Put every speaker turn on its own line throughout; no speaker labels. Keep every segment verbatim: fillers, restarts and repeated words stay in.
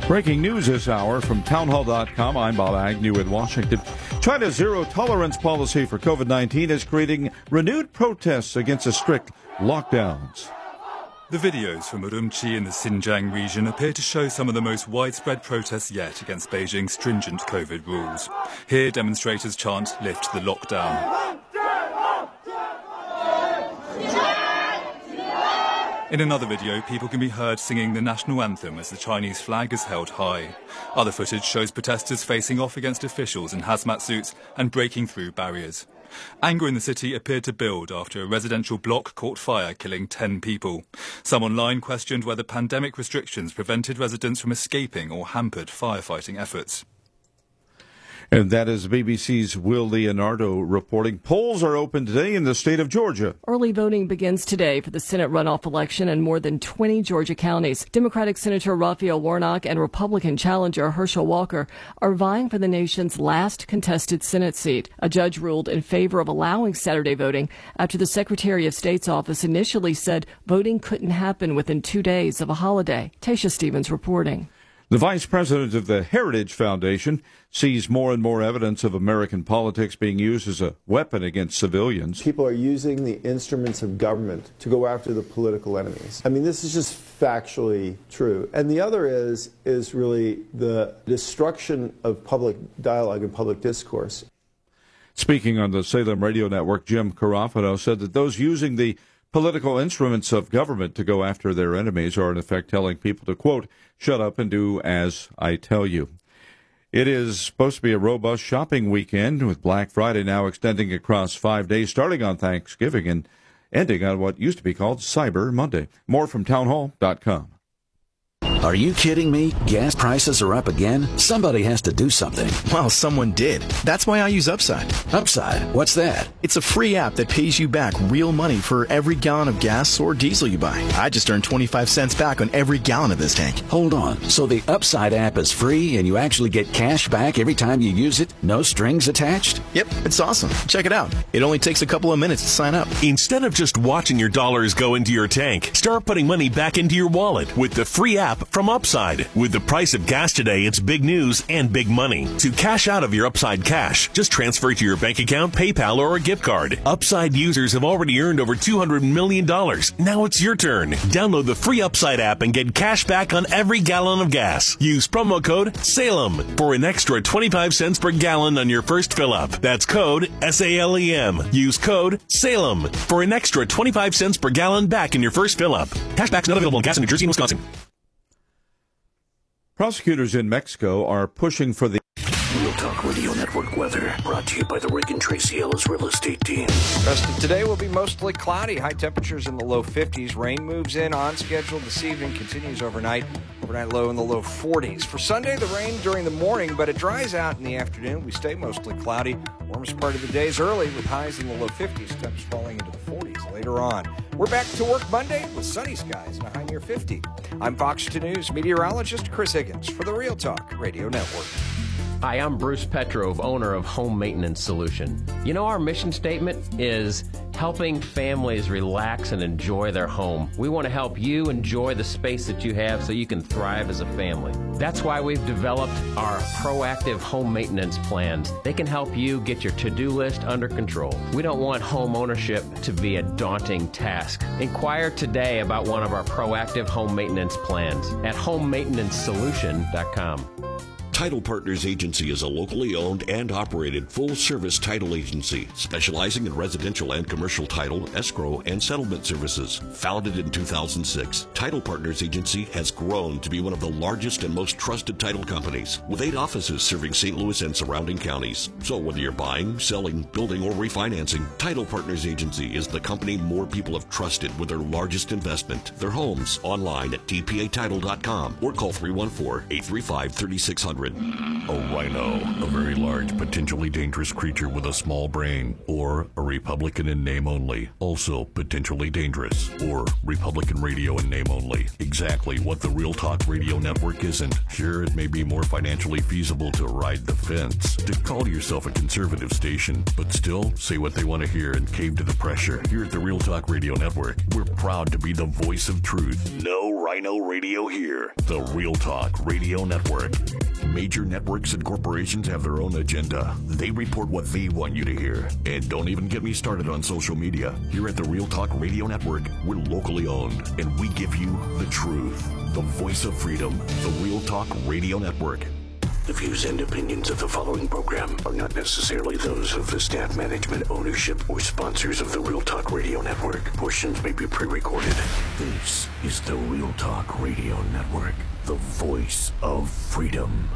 Breaking news this hour from townhall dot com. I'm Bob Agnew in Washington. China's zero-tolerance policy for COVID nineteen is creating renewed protests against the strict lockdowns.
The videos from Urumqi in the Xinjiang region appear to show some of the most widespread protests yet against Beijing's stringent COVID rules. Here, demonstrators chant, "Lift the lockdown." In another video, people can be heard singing the national anthem as the Chinese flag is held high. Other footage shows protesters facing off against officials in hazmat suits and breaking through barriers. Anger in the city appeared to build after a residential block caught fire, killing ten people. Some online questioned whether pandemic restrictions prevented residents from escaping or hampered firefighting efforts.
And that is B B C's Will Leonardo reporting. Polls are open today in the state of Georgia.
Early voting begins today for the Senate runoff election in more than twenty Georgia counties. Democratic Senator Raphael Warnock and Republican challenger Herschel Walker are vying for the nation's last contested Senate seat. A judge ruled in favor of allowing Saturday voting after the Secretary of State's office initially said voting couldn't happen within two days of a holiday. Tasha Stevens reporting.
The vice president of the Heritage Foundation sees more and more evidence of American politics being used as a weapon against civilians.
People are using the instruments of government to go after the political enemies. I mean, this is just factually true. And the other is, is really the destruction of public dialogue and public discourse.
Speaking on the Salem Radio Network, Jim Carafano said that those using the political instruments of government to go after their enemies are in effect telling people to, quote, shut up and do as I tell you. It is supposed to be a robust shopping weekend with Black Friday now extending across five days, starting on Thanksgiving and ending on what used to be called Cyber Monday. More from townhall dot com.
Are you kidding me? Gas prices are up again? Somebody has to do something.
Well, someone did. That's why I use Upside.
Upside? What's that?
It's a free app that pays you back real money for every gallon of gas or diesel you buy. I just earned twenty-five cents back on every gallon of this tank.
Hold on. So the Upside app is free and you actually get cash back every time you use it? No strings attached?
Yep, it's awesome. Check it out. It only takes a couple of minutes to sign up.
Instead of just watching your dollars go into your tank, start putting money back into your wallet with the free app from Upside. With the price of gas today, it's big news and big money. To cash out of your Upside cash, just transfer it to your bank account, PayPal, or a gift card. Upside users have already earned over two hundred million dollars. Now it's your turn. Download the free Upside app and get cash back on every gallon of gas. Use promo code SALEM for an extra twenty-five cents per gallon on your first fill-up. That's code S A L E M. Use code SALEM for an extra twenty-five cents per gallon back in your first fill-up. Cashback's not available on gas in New Jersey and Wisconsin.
Prosecutors in Mexico are pushing for the
Real Talk Radio Network weather, brought to you by the Rick and Tracy Ellis Real Estate Team.
Rest of today will be mostly cloudy. High temperatures in the low fifties. Rain moves in on schedule this evening, continues overnight. Overnight low in the low forties. For Sunday, the rain during the morning, but it dries out in the afternoon. We stay mostly cloudy. Warmest part of the day is early with highs in the low fifties. Temps falling into the forties later on. We're back to work Monday with sunny skies and a high near fifty. I'm Fox two News meteorologist Chris Higgins for the Real Talk Radio Network.
Hi, I'm Bruce Petrov, owner of Home Maintenance Solution. You know, our mission statement is helping families relax and enjoy their home. We want to help you enjoy the space that you have so you can thrive as a family. That's why we've developed our proactive home maintenance plans. They can help you get your to-do list under control. We don't want home ownership to be a daunting task. Inquire today about one of our proactive home maintenance plans at home maintenance solution dot com.
Title Partners Agency is a locally owned and operated full-service title agency specializing in residential and commercial title, escrow, and settlement services. Founded in two thousand six, Title Partners Agency has grown to be one of the largest and most trusted title companies, with eight offices serving Saint Louis and surrounding counties. So whether you're buying, selling, building, or refinancing, Title Partners Agency is the company more people have trusted with their largest investment, their homes. Online at T P A title dot com or call three one four, eight three five, three six zero zero. secret. A rhino, a very large, potentially dangerous creature with a small brain, or a Republican in name only, also potentially dangerous, or Republican radio in name only. Exactly what the Real Talk Radio Network isn't. Sure, it may be more financially feasible to ride the fence, to call yourself a conservative station, but still say what they want to hear and cave to the pressure. Here at the Real Talk Radio Network, we're proud to be the voice of truth. No Rhino Radio here. The Real Talk Radio Network. Major networks and corporations have their own agenda. They report what they want you to hear. And don't even get me started on social media. Here at the Real Talk Radio Network, we're locally owned, and we give you the truth. The voice of freedom. The Real Talk Radio Network.
The views and opinions of the following program are not necessarily those of the staff, management, ownership, or sponsors of the Real Talk Radio Network. Portions may be pre-recorded. This is the Real Talk Radio Network, the voice of freedom.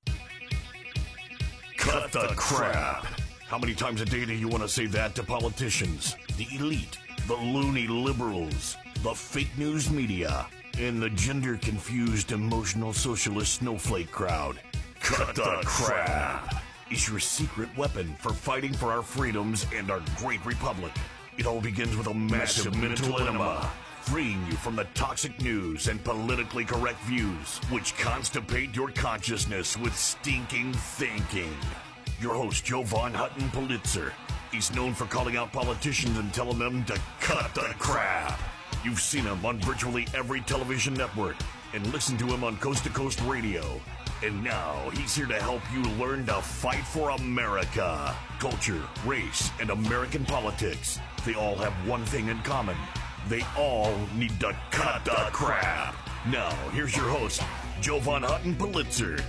Cut the crap. How many times a day do you want to say that to politicians, the elite, the loony liberals, the fake news media, and the gender-confused, emotional socialist snowflake crowd? Cut the crap is your secret weapon for fighting for our freedoms and our great republic. It all begins with a massive mental enema, freeing you from the toxic news and politically correct views, which constipate your consciousness with stinking thinking. Your host, Jovan Hutton Pulitzer. He's known for calling out politicians and telling them to cut the crap. You've seen him on virtually every television network and listened to him on Coast to Coast Radio. And now he's here to help you learn to fight for America. Culture, race, and American politics. They all have one thing in common. They all need to cut the crap. Now, here's your host, Jovan Hutton Pulitzer.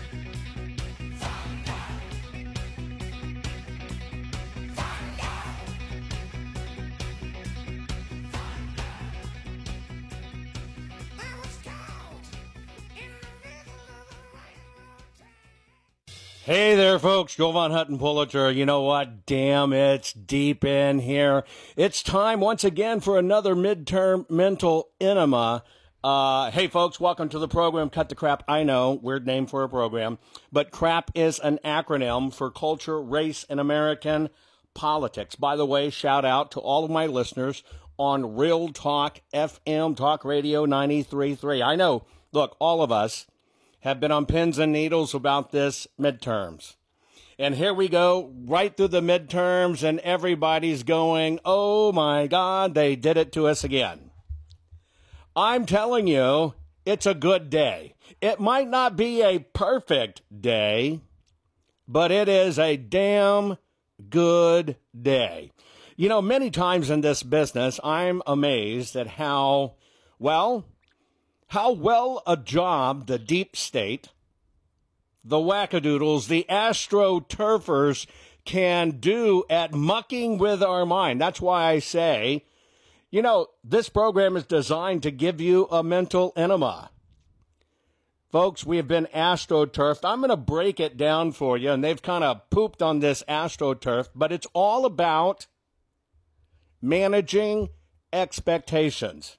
Hey there, folks. Jovan Hutton Pulitzer. You know what? Damn, it's deep in here. It's time once again for another midterm mental enema. Uh, hey, folks, welcome to the program, Cut the Crap. I know, weird name for a program, but CRAP is an acronym for Culture, Race, and American Politics. By the way, shout out to all of my listeners on Real Talk F M, Talk Radio ninety-three point three. I know, look, all of us have been on pins and needles about this midterms. And here we go, right through the midterms, and everybody's going, oh my God, they did it to us again. I'm telling you, it's a good day. It might not be a perfect day, but it is a damn good day. You know, many times in this business, I'm amazed at how, well, how well a job the deep state, the wackadoodles, the astroturfers can do at mucking with our mind. That's why I say, you know, this program is designed to give you a mental enema. Folks, we have been astroturfed. I'm going to break it down for you, and they've kind of pooped on this astroturf, but it's all about managing expectations.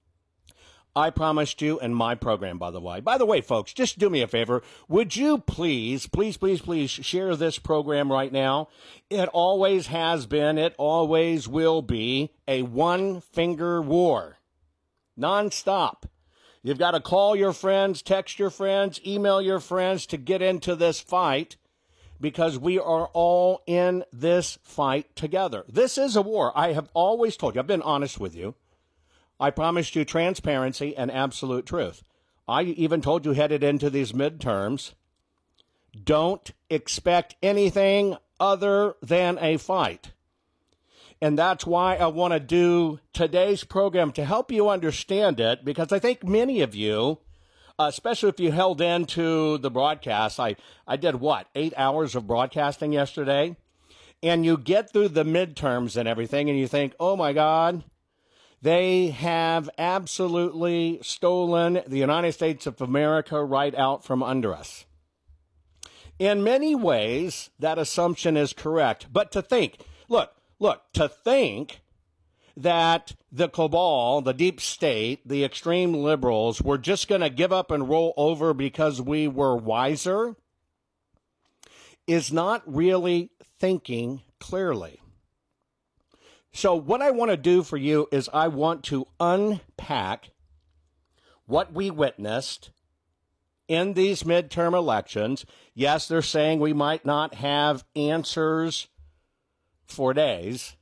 I promised you in my program, by the way. By the way, folks, just do me a favor. Would you please, please, please, please share this program right now? It always has been, it always will be a one-finger war. Non-stop. You've got to call your friends, text your friends, email your friends to get into this fight, because we are all in this fight together. This is a war. I have always told you, I've been honest with you. I promised you transparency and absolute truth. I even told you headed into these midterms, don't expect anything other than a fight. And that's why I want to do today's program to help you understand it, because I think many of you, especially if you held into the broadcast, I, I did what, eight hours of broadcasting yesterday? And you get through the midterms and everything, and you think, oh my God, they have absolutely stolen the United States of America right out from under us. In many ways, that assumption is correct. But to think, look, look, to think that the cabal, the deep state, the extreme liberals were just going to give up and roll over because we were wiser, is not really thinking clearly. So what I want to do for you is I want to unpack what we witnessed in these midterm elections. Yes, they're saying we might not have answers for days,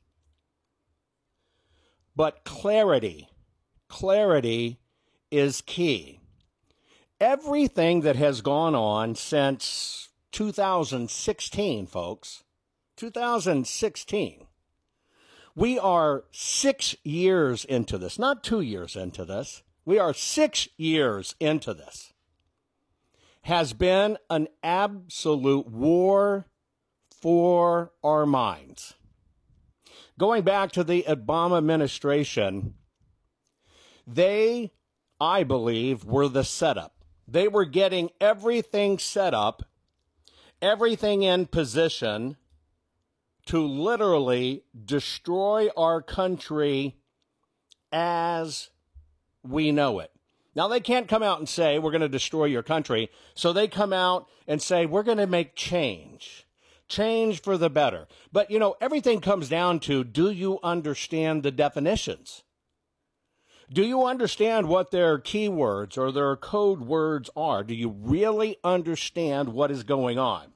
but clarity, clarity is key. Everything that has gone on since two thousand sixteen, folks, two thousand sixteen, we are six years into this, not two years into this. We are six years into this. Has been an absolute war for our minds. Going back to the Obama administration, they, I believe, were the setup. They were getting everything set up, everything in position to literally destroy our country as we know it. Now, they can't come out and say, we're going to destroy your country. So they come out and say, we're going to make change. Change for the better. But, you know, everything comes down to, do you understand the definitions? Do you understand what their keywords or their code words are? Do you really understand what is going on?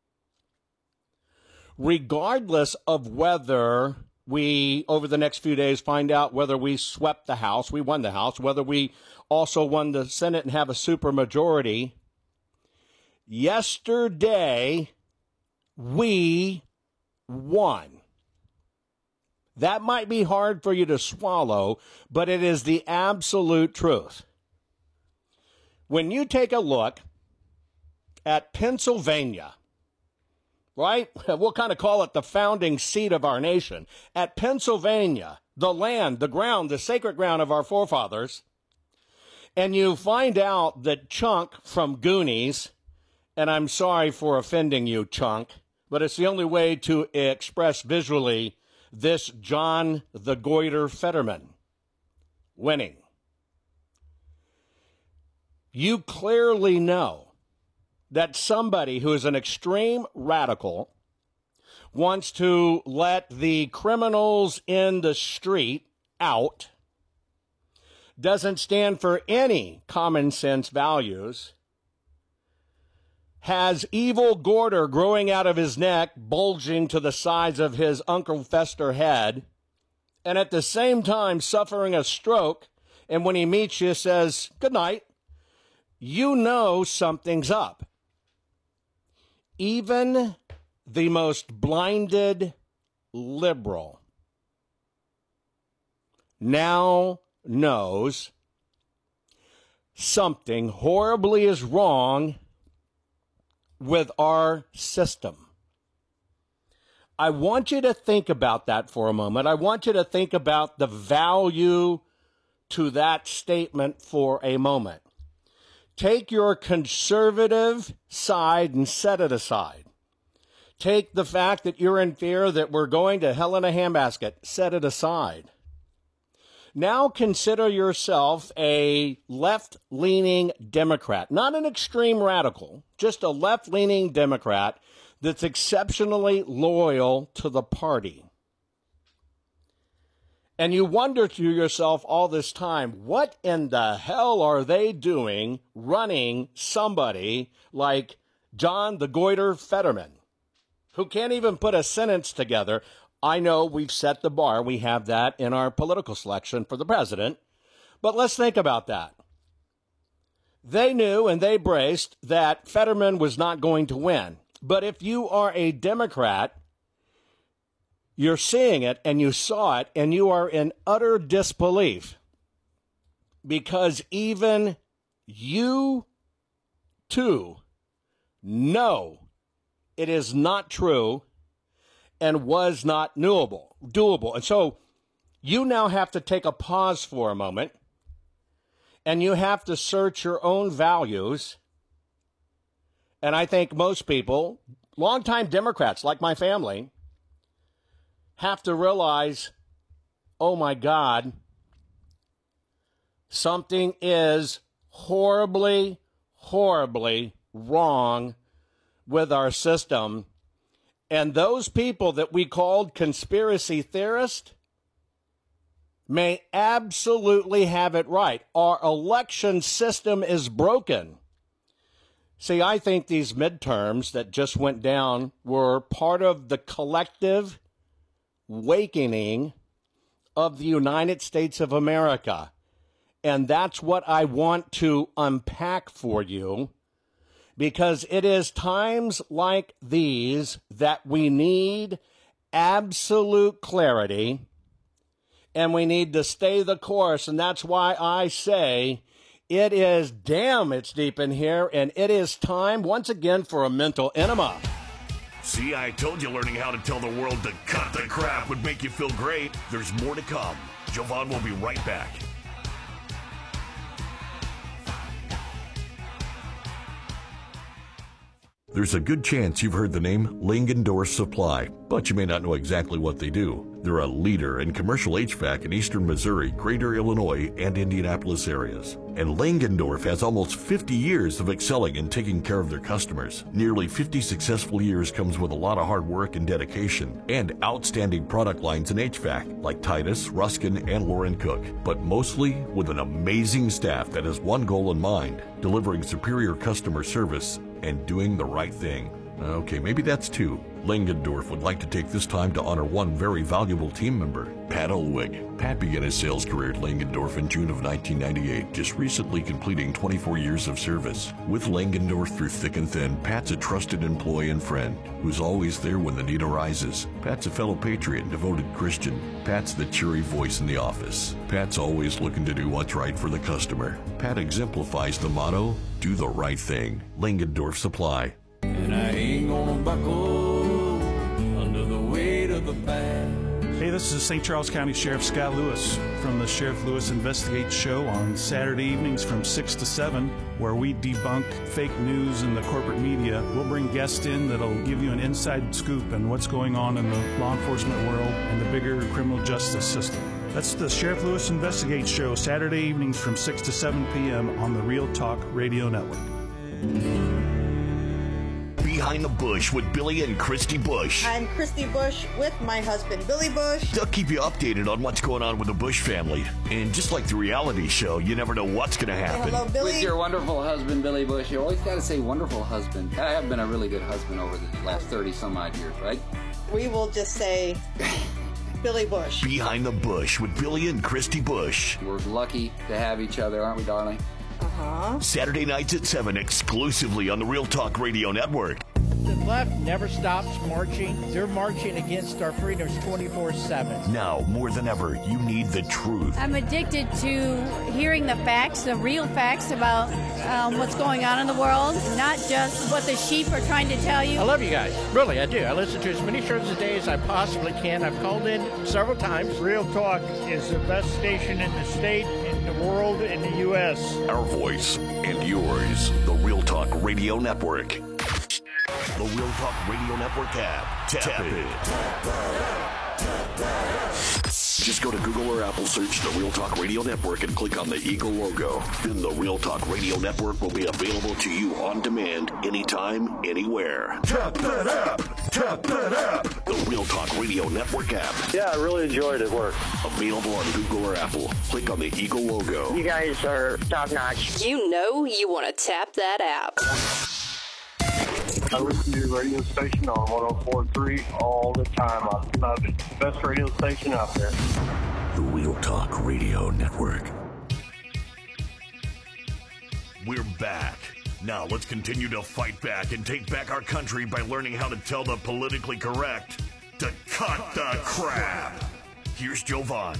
Regardless of whether we, over the next few days, find out whether we swept the House, we won the House, whether we also won the Senate and have a supermajority, yesterday we won. That might be hard for you to swallow, but it is the absolute truth. When you take a look at Pennsylvania, right? We'll kind of call it the founding seat of our nation. At Pennsylvania, the land, the ground, the sacred ground of our forefathers, and you find out that Chunk from Goonies, and I'm sorry for offending you, Chunk, but it's the only way to express visually this John the Goiter Fetterman winning. You clearly know that somebody who is an extreme radical wants to let the criminals in the street out, doesn't stand for any common sense values, has evil Gorder growing out of his neck, bulging to the size of his Uncle Fester head, and at the same time suffering a stroke, and when he meets you says, good night, you know something's up. Even the most blinded liberal now knows something horribly is wrong with our system. I want you to think about that for a moment. I want you to think about the value to that statement for a moment. Take your conservative side and set it aside. Take the fact that you're in fear that we're going to hell in a handbasket, set it aside. Now consider yourself a left-leaning Democrat, not an extreme radical, just a left-leaning Democrat that's exceptionally loyal to the party. And you wonder to yourself all this time, what in the hell are they doing running somebody like John the Goiter Fetterman, who can't even put a sentence together? I know we've set the bar. We have that in our political selection for the president. But let's think about that. They knew and they braced that Fetterman was not going to win. But if you are a Democrat, you're seeing it and you saw it and you are in utter disbelief because even you too know it is not true and was not doable, doable. And so you now have to take a pause for a moment, and you have to search your own values. And I think most people, longtime Democrats like my family, have to realize, oh my God, something is horribly, horribly wrong with our system. And those people that we called conspiracy theorists may absolutely have it right. Our election system is broken. See, I think these midterms that just went down were part of the collective awakening of the United States of America. And that's what I want to unpack for you, because it is times like these that we need absolute clarity and we need to stay the course. And that's why I say it is, damn, it's deep in here, and it is time once again for a mental enema.
See, I told you learning how to tell the world to cut the crap would make you feel great. There's more to come. Jovan will be right back. There's a good chance you've heard the name Langendorf Supply, but you may not know exactly what they do. They're a leader in commercial H V A C in eastern Missouri, greater Illinois, and Indianapolis areas. And Langendorf has almost fifty years of excelling in taking care of their customers. Nearly fifty successful years comes with a lot of hard work and dedication, and outstanding product lines in H V A C, like Titus, Ruskin, and Lauren Cook. But mostly with an amazing staff that has one goal in mind, delivering superior customer service and doing the right thing. Okay, maybe that's two. Langendorf would like to take this time to honor one very valuable team member, Pat Olwig. Pat began his sales career at Langendorf in June of nineteen ninety-eight, just recently completing twenty-four years of service. With Langendorf through thick and thin, Pat's a trusted employee and friend who's always there when the need arises. Pat's a fellow patriot and devoted Christian. Pat's the cheery voice in the office. Pat's always looking to do what's right for the customer. Pat exemplifies the motto, do the right thing. Langendorf Supply.
And I ain't gonna buckle under the weight of the past.
Hey, this is Saint Charles County Sheriff Scott Lewis from the Sheriff Lewis Investigates show on Saturday evenings from six to seven, where we debunk fake news in the corporate media. We'll bring guests in that'll give you an inside scoop on what's going on in the law enforcement world and the bigger criminal justice system. That's the Sheriff Lewis Investigates show, Saturday evenings from six to seven p.m. on the Real Talk Radio Network.
Behind the Bush with Billy and Christy Bush.
I'm Christy Bush with my husband, Billy Bush.
They'll keep you updated on what's going on with the Bush family. And just like the reality show, you never know what's going to happen.
Hello, Billy.
With your wonderful husband, Billy Bush. You always got to say wonderful husband. I have been a really good husband over the last thirty-some-odd years, right?
We will just say Billy Bush.
Behind the Bush with Billy and Christy Bush.
We're lucky to have each other, aren't we, darling?
Uh-huh.
Saturday nights at seven, exclusively on the Real Talk Radio Network.
The left never stops marching. They're marching against our freedoms twenty-four seven.
Now, more than ever, you need the truth.
I'm addicted to hearing the facts, the real facts about um, what's going on in the world, not just what the sheep are trying to tell you.
I love you guys. Really, I do. I listen to as many shows a day as I possibly can. I've called in several times. Real Talk is the best station in the state, in the world, in the U S
Our voice and yours, the Real Talk Radio Network. The Real Talk Radio Network app. Tap, Tap it. it. Just go to Google or Apple, search the Real Talk Radio Network, and click on the Eagle logo. Then the Real Talk Radio Network will be available to you on demand, anytime, anywhere. Tap that app. Tap that app. The Real Talk Radio Network app.
Yeah, I really enjoyed it. Work.
Available on Google or Apple. Click on the Eagle logo.
You guys are top notch.
You know you want to tap that app.
I listen to your radio station on one oh four point three all the time. I love it. Best radio station out there.
The Real Talk Radio Network. We're back. Now let's continue to fight back and take back our country by learning how to tell the politically correct to cut, cut the crap. crap. Here's Jovan.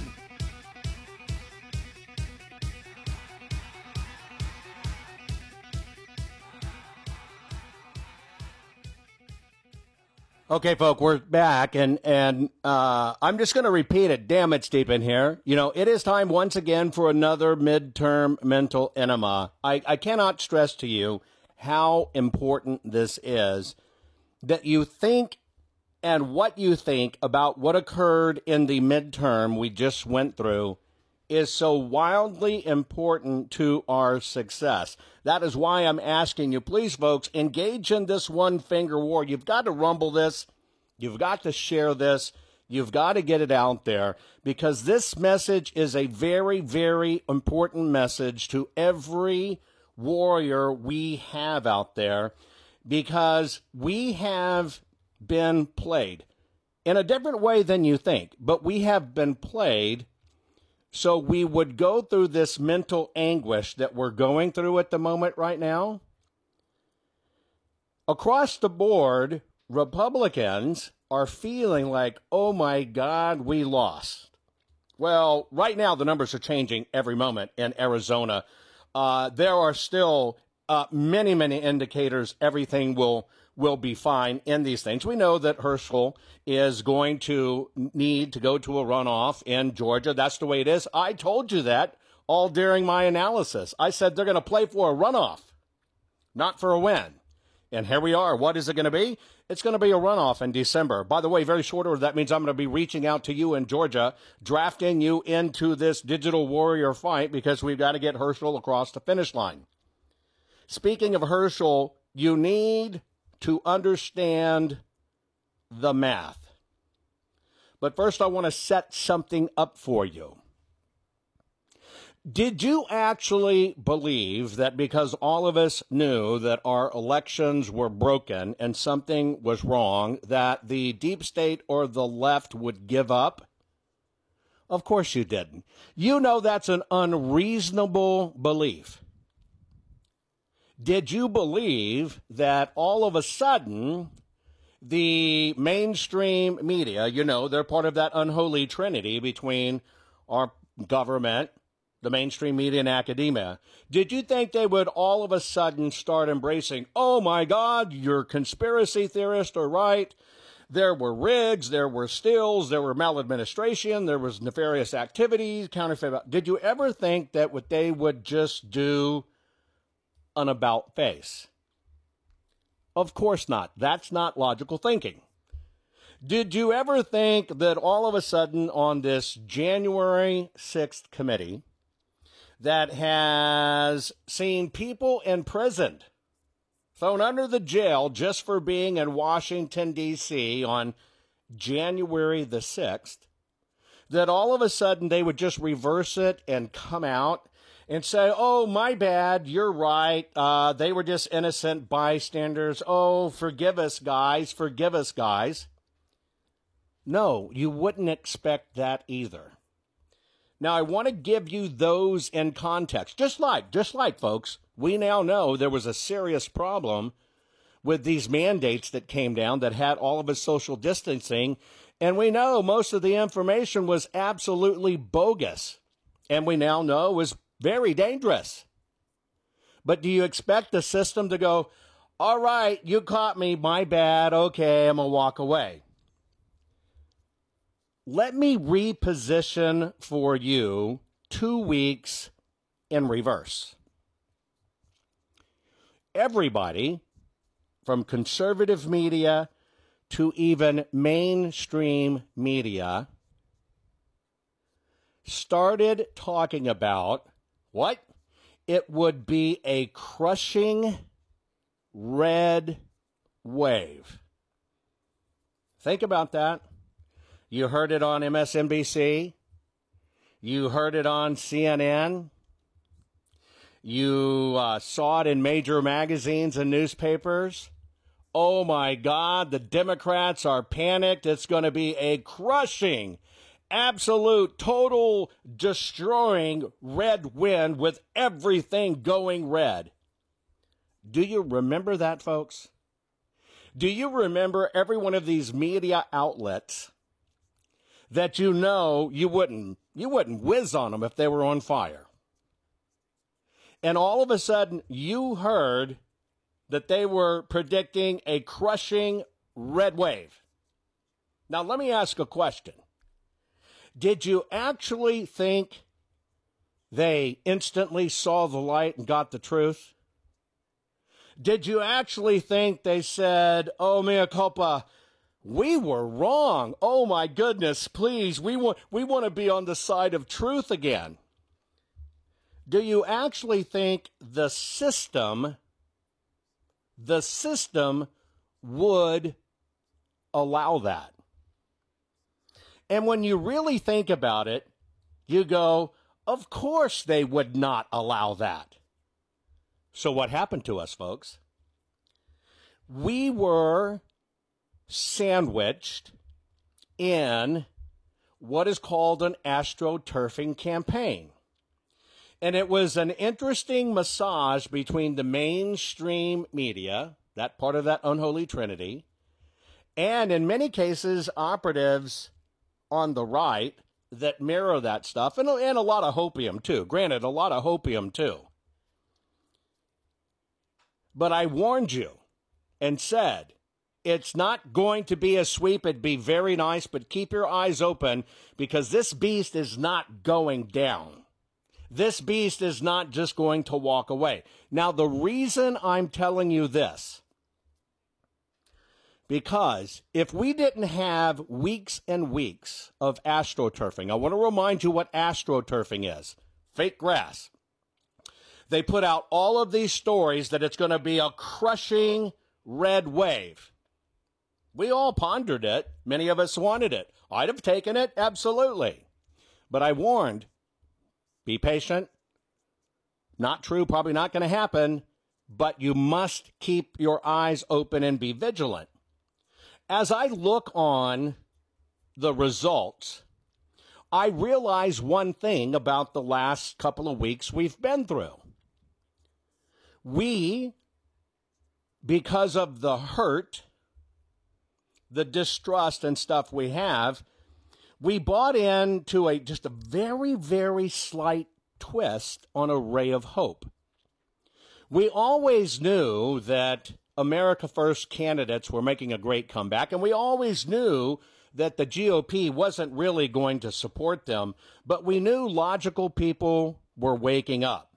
Okay, folk, we're back, and and uh, I'm just going to repeat it. Damn, it's deep in here. You know, it is time once again for another midterm mental enema. I, I cannot stress to you how important this is, that you think and what you think about what occurred in the midterm we just went through is so wildly important to our success. That is why I'm asking you, please, folks, engage in this one finger war. You've got to rumble this. You've got to share this. You've got to get it out there, because this message is a very, very important message to every warrior we have out there, because we have been played in a different way than you think, but we have been played. So we would go through this mental anguish that we're going through at the moment right now. Across the board, Republicans are feeling like, oh my God, we lost. Well, right now the numbers are changing every moment in Arizona. Uh, there are still uh, many, many indicators everything will will be fine in these things. We know that Herschel is going to need to go to a runoff in Georgia. That's the way it is. I told you that all during my analysis. I said they're going to play for a runoff, not for a win. And here we are. What is it going to be? It's going to be a runoff in December. By the way, very short order, that means I'm going to be reaching out to you in Georgia, drafting you into this digital warrior fight, because we've got to get Herschel across the finish line. Speaking of Herschel, you need to understand the math. But first, I want to set something up for you. Did you actually believe that because all of us knew that our elections were broken and something was wrong, that the deep state or the left would give up? Of course you didn't. You know that's an unreasonable belief. Did you believe that all of a sudden the mainstream media, you know, they're part of that unholy trinity between our government, the mainstream media, and academia. Did you think they would all of a sudden start embracing, oh my God, your conspiracy theorists are right. There were rigs, there were stills, there were maladministration, there was nefarious activities, counterfeit. Did you ever think that what they would just do an about face? Of course not. That's not logical thinking. Did you ever think that all of a sudden on this January sixth committee that has seen people imprisoned, thrown under the jail just for being in Washington, D C on January the sixth, that all of a sudden they would just reverse it and come out and say, oh, my bad, you're right, uh, they were just innocent bystanders, oh, forgive us, guys, forgive us, guys. No, you wouldn't expect that either. Now, I want to give you those in context. Just like, just like, folks, we now know there was a serious problem with these mandates that came down that had all of us social distancing, and we know most of the information was absolutely bogus, and we now know was very dangerous. But do you expect the system to go, all right, you caught me, my bad, okay, I'm going to walk away? Let me reposition for you two weeks in reverse. Everybody, from conservative media to even mainstream media, started talking about what? It would be a crushing red wave. Think about that. You heard it on M S N B C. You heard it on C N N. You uh, saw it in major magazines and newspapers. Oh, my God, the Democrats are panicked. It's going to be a crushing, absolute, total, destroying red wind with everything going red. Do you remember that, folks? Do you remember every one of these media outlets that you know you wouldn't, you wouldn't whiz on them if they were on fire? And all of a sudden, you heard that they were predicting a crushing red wave. Now, let me ask a question. Did you actually think they instantly saw the light and got the truth? Did you actually think they said, oh, mea culpa, We were wrong. Oh my goodness, please. We want we want to be on the side of truth again. Do you actually think the system the system would allow that? And when you really think about it, you go, of course they would not allow that. So what happened to us, folks? We were sandwiched in what is called an astroturfing campaign. And it was an interesting massage between the mainstream media, that part of that unholy trinity, and in many cases, operatives on the right that mirror that stuff, and, and a lot of hopium too. Granted, a lot of hopium too. But I warned you and said, it's not going to be a sweep. It'd be very nice, but keep your eyes open because this beast is not going down. This beast is not just going to walk away. Now, the reason I'm telling you this, because if we didn't have weeks and weeks of astroturfing, I want to remind you what astroturfing is. Fake grass. They put out all of these stories that it's going to be a crushing red wave. We all pondered it. Many of us wanted it. I'd have taken it, absolutely. But I warned, be patient. Not true, probably not going to happen, but you must keep your eyes open and be vigilant. As I look on the results, I realize one thing about the last couple of weeks we've been through. We, because of the hurt, the distrust and stuff we have, we bought into a just a very, very slight twist on a ray of hope. We always knew that America First candidates were making a great comeback, and we always knew that the G O P wasn't really going to support them, but we knew logical people were waking up.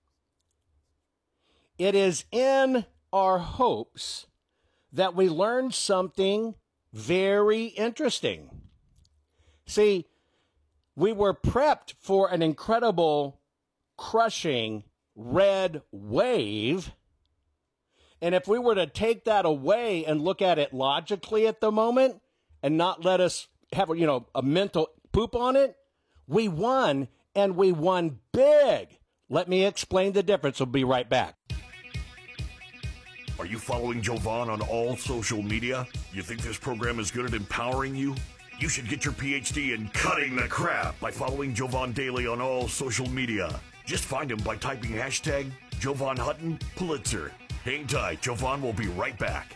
It is in our hopes that we learned something very interesting. See, we were prepped for an incredible, crushing red wave. And if we were to take that away and look at it logically at the moment and not let us have, you know, a mental poop on it, we won, and we won big. Let me explain the difference. We'll be right back.
Are you following Jovan on all social media? You think this program is good at empowering you? You should get your P H D in cutting the crap by following Jovan Daily on all social media. Just find him by typing hashtag Jovan Hutton Pulitzer. Hang tight, Jovan will be right back.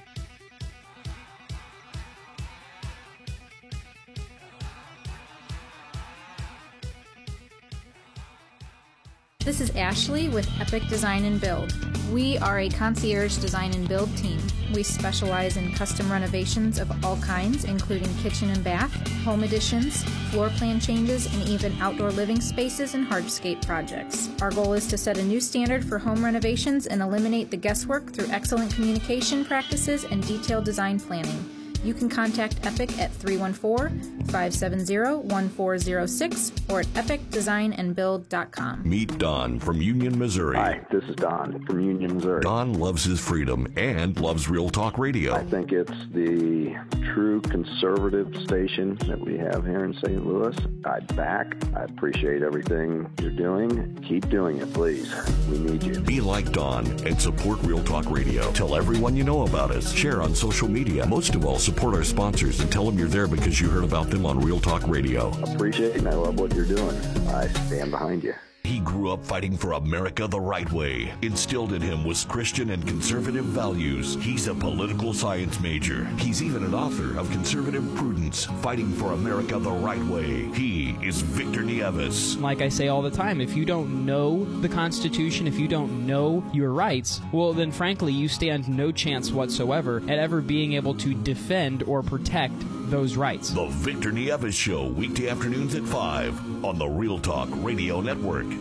This is Ashley with Epic Design and Build. We are a concierge design and build team. We specialize in custom renovations of all kinds, including kitchen and bath, home additions, floor plan changes, and even outdoor living spaces and hardscape projects. Our goal is to set a new standard for home renovations and eliminate the guesswork through excellent communication practices and detailed design planning. You can contact Epic at three one four, five seven zero, one four zero six or at epic design and build dot com.
Meet Don from Union, Missouri.
Hi, this is Don from Union, Missouri.
Don loves his freedom and loves Real Talk Radio.
I think it's the true conservative station that we have here in Saint Louis. I back. I appreciate everything you're doing. Keep doing it, please. We need you.
Be like Don and support Real Talk Radio. Tell everyone you know about us. Share on social media. Most of all, support our sponsors and tell them you're there because you heard about them on Real Talk Radio.
Appreciate it, and I love what you're doing. I stand behind you.
He grew up fighting for America the right way. Instilled in him was Christian and conservative values. He's a political science major. He's even an author of Conservative Prudence, Fighting for America the Right Way. He is Victor Nieves.
Like I say all the time, if you don't know the Constitution, if you don't know your rights, well, then frankly, you stand no chance whatsoever at ever being able to defend or protect those rights.
The Victor Nieves Show, weekday afternoons at five on the Real Talk Radio Network.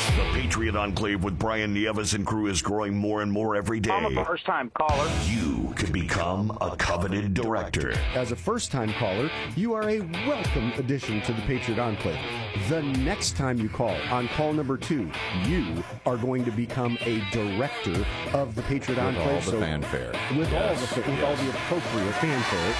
The Patriot Enclave with Brian Nieves and crew is growing more and more every day.
I'm a first-time caller.
You could become a coveted director.
As a first-time caller, you are a welcome addition to the Patriot Enclave. The next time you call, on call number two, you are going to become a director of the Patriot
With
Enclave.
all the
so,
fanfare.
With,
Yes.
all the, with
Yes.
all the appropriate fanfare.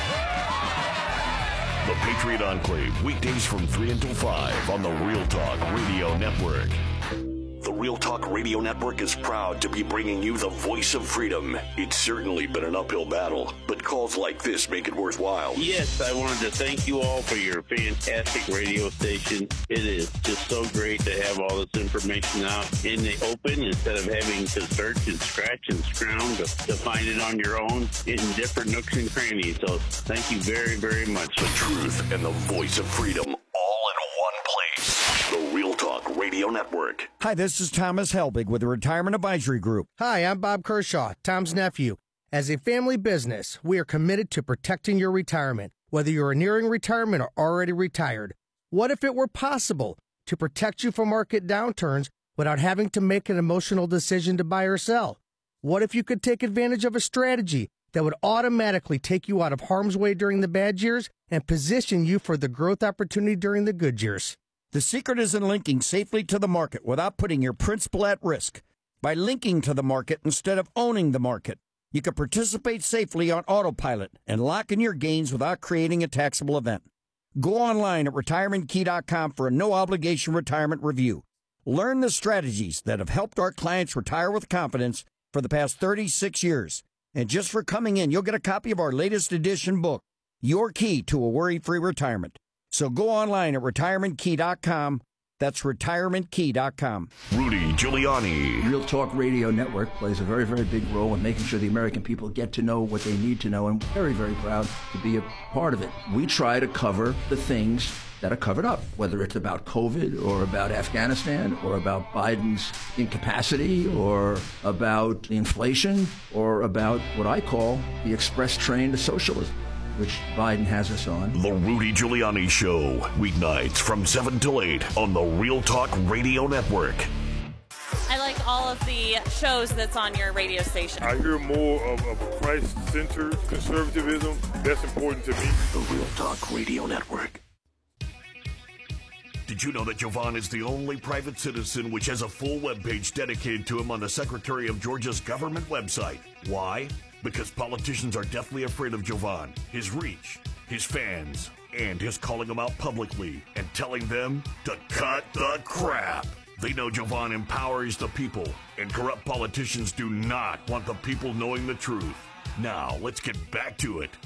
The Patriot Enclave, weekdays from three until five on the Real Talk Radio Network. The Real Talk Radio Network is proud to be bringing you the voice of freedom. It's certainly been an uphill battle, but calls like this make it worthwhile.
Yes, I wanted to thank you all for your fantastic radio station. It is just so great to have all this information out in the open instead of having to search and scratch and scrounge to, to find it on your own in different nooks and crannies. So thank you very, very much.
The truth and the voice of freedom all in one place. The Real Talk Radio Network.
Hi, this is Thomas Helbig with the Retirement Advisory Group.
Hi, I'm Bob Kershaw, Tom's nephew. As a family business, we are committed to protecting your retirement, whether you are nearing retirement or already retired. What if it were possible to protect you from market downturns without having to make an emotional decision to buy or sell? What if you could take advantage of a strategy that would automatically take you out of harm's way during the bad years and position you for the growth opportunity during the good years?
The secret is in linking safely to the market without putting your principal at risk. By linking to the market instead of owning the market, you can participate safely on autopilot and lock in your gains without creating a taxable event. Go online at retirement key dot com for a no-obligation retirement review. Learn the strategies that have helped our clients retire with confidence for the past thirty-six years. And just for coming in, you'll get a copy of our latest edition book, Your Key to a Worry-Free Retirement. So go online at retirement key dot com. That's retirement key dot com.
Rudy Giuliani.
Real Talk Radio Network plays a very, very big role in making sure the American people get to know what they need to know, and very, very proud to be a part of it. We try to cover the things that are covered up, whether it's about COVID or about Afghanistan or about Biden's incapacity or about inflation or about what I call the express train to socialism, which Biden has us on.
The Rudy Giuliani Show, weeknights from seven till eight on the Real Talk Radio Network.
I like all of the shows that's on your radio station.
I hear more of, of Christ-centered conservatism. That's important to me.
The Real Talk Radio Network. Did you know that Jovan is the only private citizen which has a full webpage dedicated to him on the Secretary of Georgia's government website? Why? Because politicians are deathly afraid of Jovan, his reach, his fans, and his calling them out publicly and telling them to cut the crap. They know Jovan empowers the people, and corrupt politicians do not want the people knowing the truth. Now, let's get back to it.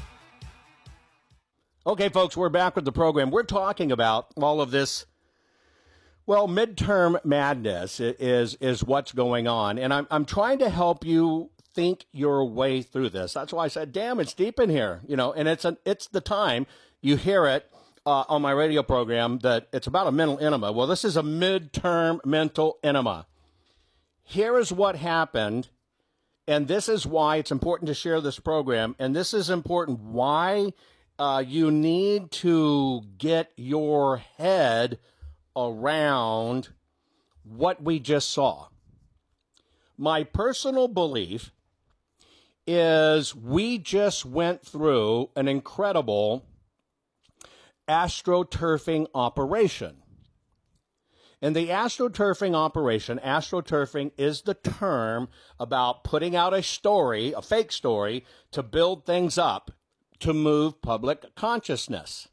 Okay, folks, we're back with the program. We're talking about all of this, well, midterm madness is is what's going on, and I'm I'm trying to help you think your way through this. That's why I said, damn, it's deep in here, you know, and it's an, it's the time you hear it uh, on my radio program that it's about a mental enema. Well, this is a midterm mental enema. Here is what happened, and this is why it's important to share this program, and this is important why uh, you need to get your head around what we just saw. My personal belief is we just went through an incredible astroturfing operation. And the astroturfing operation, astroturfing is the term about putting out a story, a fake story, to build things up, to move public consciousness.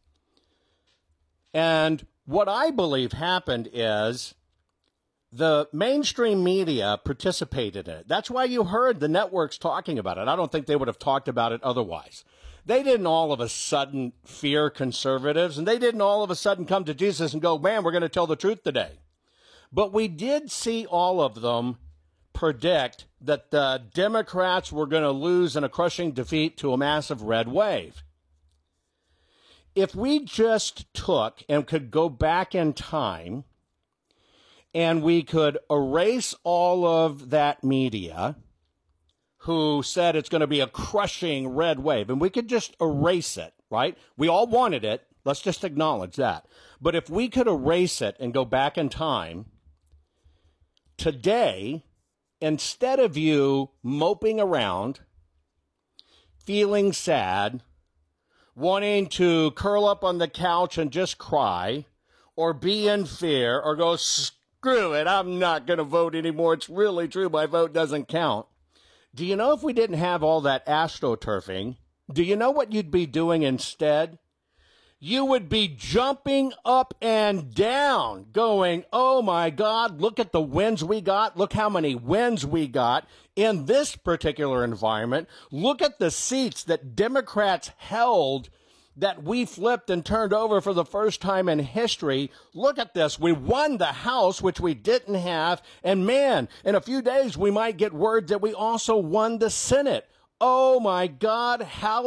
And what I believe happened is the mainstream media participated in it. That's why you heard the networks talking about it. I don't think they would have talked about it otherwise. They didn't all of a sudden fear conservatives, and they didn't all of a sudden come to Jesus and go, man, we're going to tell the truth today. But we did see all of them predict that the Democrats were going to lose in a crushing defeat to a massive red wave. If we just took and could go back in time and we could erase all of that media who said it's going to be a crushing red wave, and we could just erase it, right? We all wanted it. Let's just acknowledge that. But if we could erase it and go back in time, today, instead of you moping around, feeling sad, wanting to curl up on the couch and just cry, or be in fear, or go, screw it, I'm not going to vote anymore. It's really true. My vote doesn't count. Do you know if we didn't have all that astroturfing, do you know what you'd be doing instead? You would be jumping up and down, going, oh my God, look at the wins we got. Look how many wins we got in this particular environment. Look at the seats that Democrats held that we flipped and turned over for the first time in history. Look at this. We won the House, which we didn't have. And man, in a few days, we might get word that we also won the Senate. Oh my God,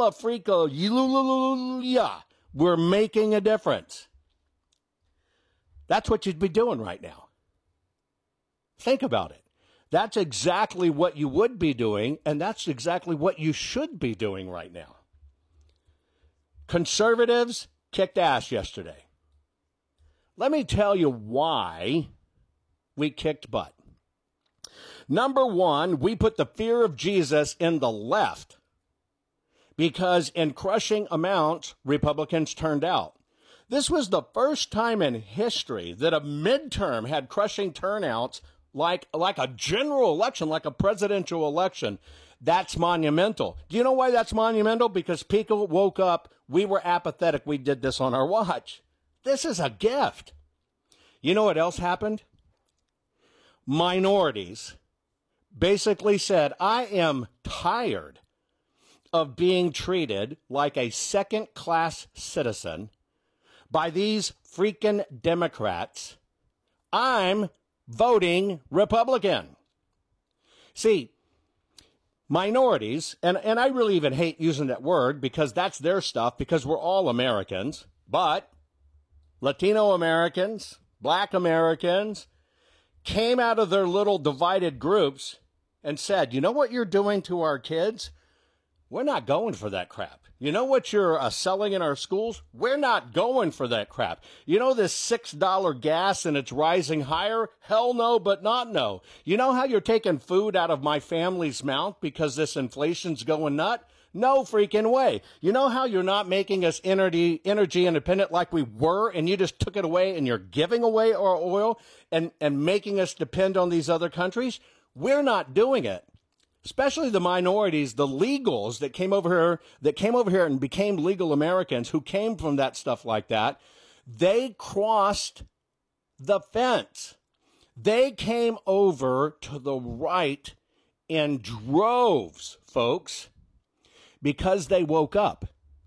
hallelujah. We're making a difference. That's what you'd be doing right now. Think about it. That's exactly what you would be doing, and that's exactly what you should be doing right now. Conservatives kicked ass yesterday. Let me tell you why we kicked butt. Number one, we put the fear of Jesus in the left. Because in crushing amounts, Republicans turned out. This was the first time in history that a midterm had crushing turnouts like, like a general election, like a presidential election. That's monumental. Do you know why that's monumental? Because people woke up, we were apathetic, we did this on our watch. This is a gift. You know what else happened? Minorities basically said, I am tired of being treated like a second-class citizen by these freaking Democrats. I'm voting Republican. See, minorities, and, and I really even hate using that word because that's their stuff, because we're all Americans, but Latino Americans, Black Americans, came out of their little divided groups and said, you know what you're doing to our kids? We're not going for that crap. You know what you're uh, selling in our schools? We're not going for that crap. You know this six dollar gas and it's rising higher? Hell no, but not no. You know how you're taking food out of my family's mouth because this inflation's going nut? No freaking way. You know how you're not making us energy energy independent like we were, and you just took it away and you're giving away our oil and, and making us depend on these other countries? We're not doing it. Especially the minorities, the legals that came over here, that came over here and became legal Americans who came from that stuff like that, they crossed the fence. They came over to the right in droves, folks, because they woke up.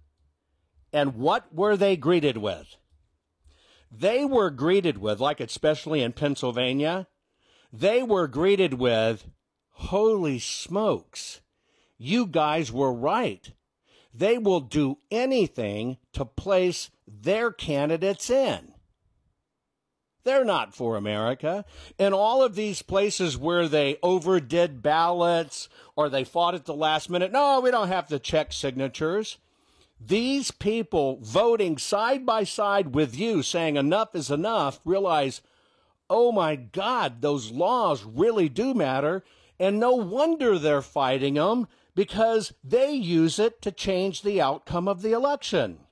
And what were they greeted with? They were greeted with, like especially in Pennsylvania, they were greeted with, holy smokes, you guys were right. They will do anything to place their candidates in. They're not for America. In all of these places where they overdid ballots or they fought at the last minute, no, we don't have to check signatures. These people voting side by side with you saying enough is enough realize, oh my God, those laws really do matter. And no wonder they're fighting them, because they use it to change the outcome of the election.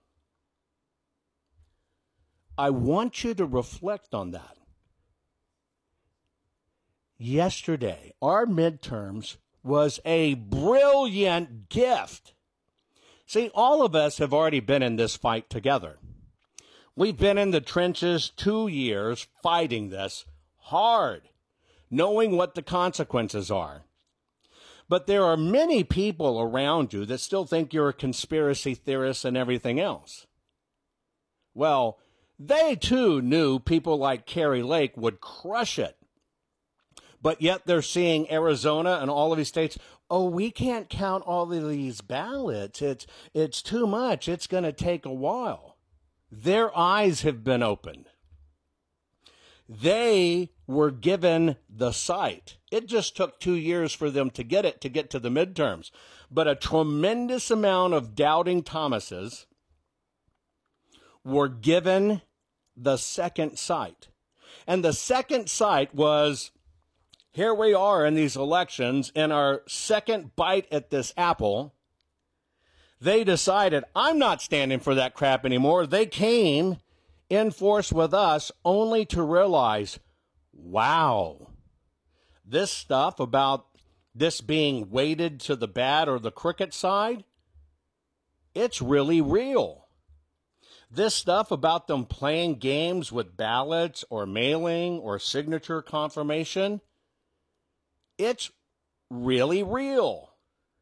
I want you to reflect on that. Yesterday, our midterms was a brilliant gift. See, all of us have already been in this fight together. We've been in the trenches two years fighting this hard, knowing what the consequences are. But there are many people around you that still think you're a conspiracy theorist and everything else. Well, they too knew people like Kari Lake would crush it. But yet they're seeing Arizona and all of these states, oh, we can't count all of these ballots. It's, it's too much. It's going to take a while. Their eyes have been opened. They were given the sight. It just took two years for them to get it, to get to the midterms. But a tremendous amount of doubting Thomases were given the second sight. And the second sight was here we are in these elections in our second bite at this apple. They decided, I'm not standing for that crap anymore. They came in force with us only to realize, wow, this stuff about this being weighted to the bad or the crooked side, it's really real. This stuff about them playing games with ballots or mailing or signature confirmation, it's really real.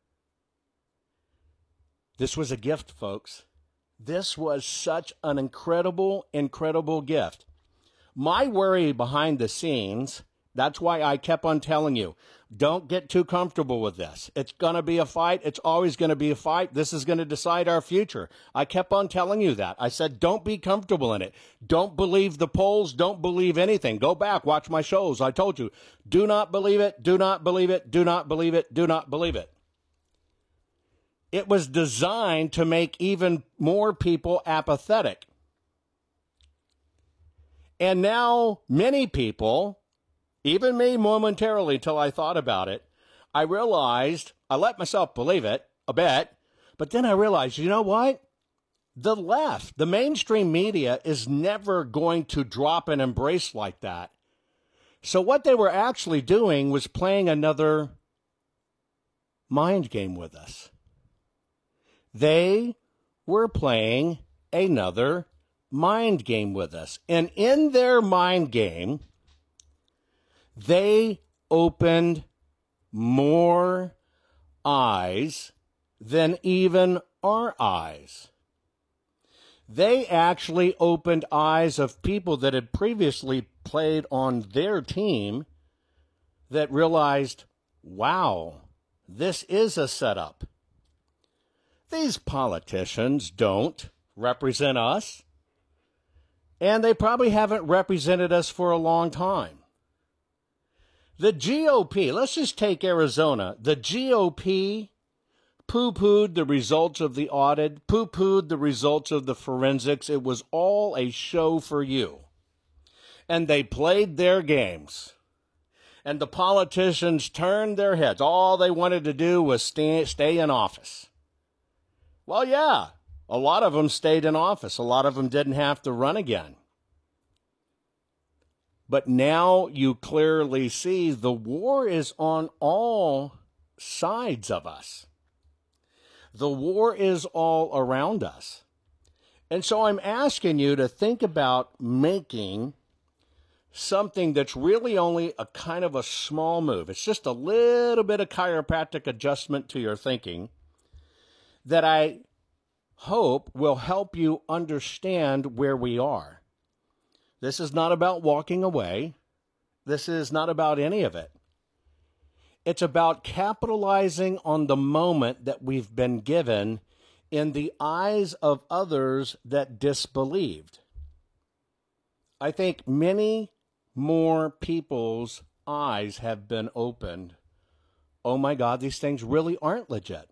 This was a gift, folks. This was such an incredible, incredible gift. My worry behind the scenes, that's why I kept on telling you, don't get too comfortable with this. It's going to be a fight. It's always going to be a fight. This is going to decide our future. I kept on telling you that. I said, don't be comfortable in it. Don't believe the polls. Don't believe anything. Go back, watch my shows. I told you, do not believe it. Do not believe it. Do not believe it. Do not believe it. It was designed to make even more people apathetic. And now many people, even me momentarily until I thought about it, I realized, I let myself believe it a bit, but then I realized, you know what? The left, the mainstream media is never going to drop an embrace like that. So what they were actually doing was playing another mind game with us. They were playing another mind game with us. And in their mind game, they opened more eyes than even our eyes. They actually opened eyes of people that had previously played on their team that realized, wow, this is a setup. These politicians don't represent us, and they probably haven't represented us for a long time. The G O P, let's just take Arizona. The G O P poo-pooed the results of the audit, poo-pooed the results of the forensics. It was all a show for you. And they played their games. And the politicians turned their heads. All they wanted to do was stay, stay in office. Well, yeah, a lot of them stayed in office. A lot of them didn't have to run again. But now you clearly see the war is on all sides of us. The war is all around us. And so I'm asking you to think about making something that's really only a kind of a small move. It's just a little bit of chiropractic adjustment to your thinking that I hope will help you understand where we are. This is not about walking away. This is not about any of it. It's about capitalizing on the moment that we've been given in the eyes of others that disbelieved. I think many more people's eyes have been opened. Oh my God, these things really aren't legit.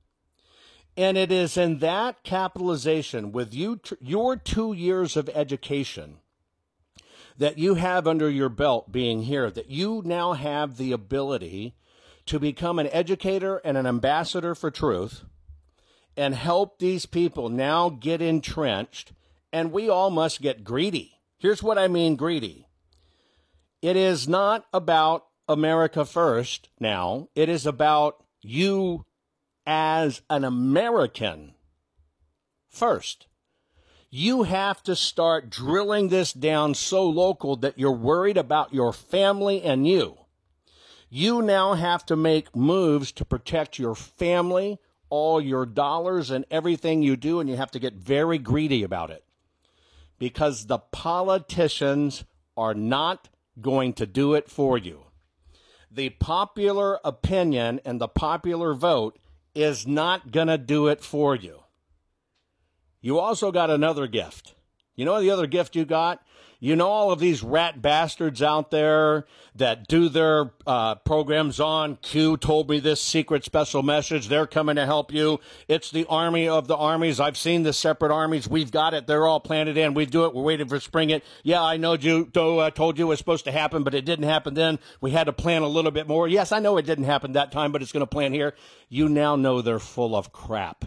And it is in that capitalization with you, your two years of education that you have under your belt being here, that you now have the ability to become an educator and an ambassador for truth and help these people now get entrenched, and we all must get greedy. Here's what I mean greedy. It is not about America first now. It is about you as an American first. You have to start drilling this down so local that you're worried about your family and you. You now have to make moves to protect your family, all your dollars and everything you do, and you have to get very greedy about it. Because the politicians are not going to do it for you. The popular opinion and the popular vote is not going to do it for you. You also got another gift. You know the other gift you got? You know, all of these rat bastards out there that do their uh, programs on Q told me this secret special message. They're coming to help you. It's the army of the armies. I've seen the separate armies. We've got it. They're all planted in. We do it. We're waiting for spring it. Yeah, I know you uh, told you it was supposed to happen, but it didn't happen then. We had to plan a little bit more. Yes, I know it didn't happen that time, but it's going to plan here. You now know they're full of crap.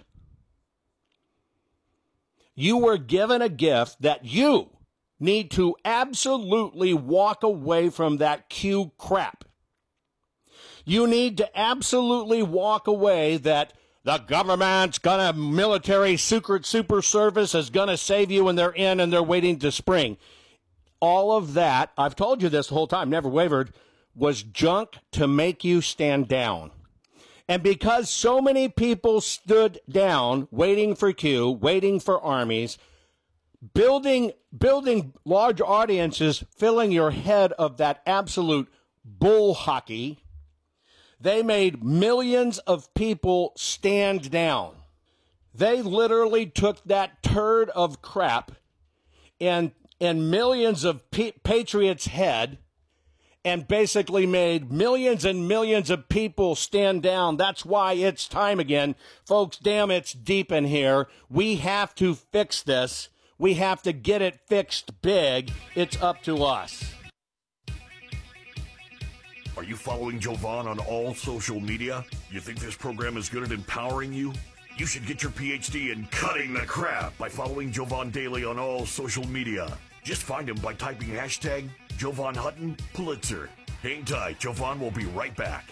You were given a gift that you need to absolutely walk away from that Q crap. You need to absolutely walk away that the government's gonna, military secret super service is gonna save you and they're in and they're waiting to spring. All of that, I've told you this the whole time, never wavered, was junk to make you stand down. And because so many people stood down, waiting for Q, waiting for armies, building building large audiences, filling your head of that absolute bull hockey, they made millions of people stand down. They literally took that turd of crap and and millions of pa- patriots' head and basically made millions and millions of people stand down. That's why it's time again. Folks, damn, it's deep in here. We have to fix this. We have to get it fixed big. It's up to us.
Are you following Jovan on all social media? You think this program is good at empowering you? You should get your P H D in cutting the crap by following Jovan daily on all social media. Just find him by typing hashtag Jovan Hutton Pulitzer. Hang tight, Jovan will be right back.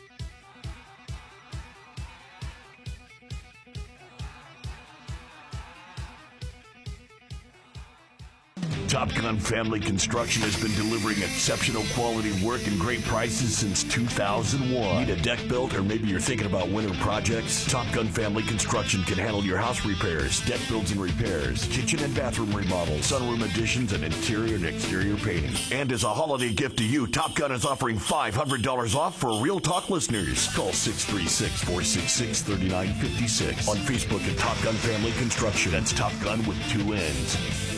Top Gun Family Construction has been delivering exceptional quality work and great prices since two thousand one. Need a deck built, or maybe you're thinking about winter projects? Top Gun Family Construction can handle your house repairs, deck builds and repairs, kitchen and bathroom remodels, sunroom additions, and interior and exterior painting. And as a holiday gift to you, Top Gun is offering five hundred dollars off for Real Talk listeners. Call six three six, four six six, three nine five six. On Facebook at Top Gun Family Construction. That's Top Gun with two N's.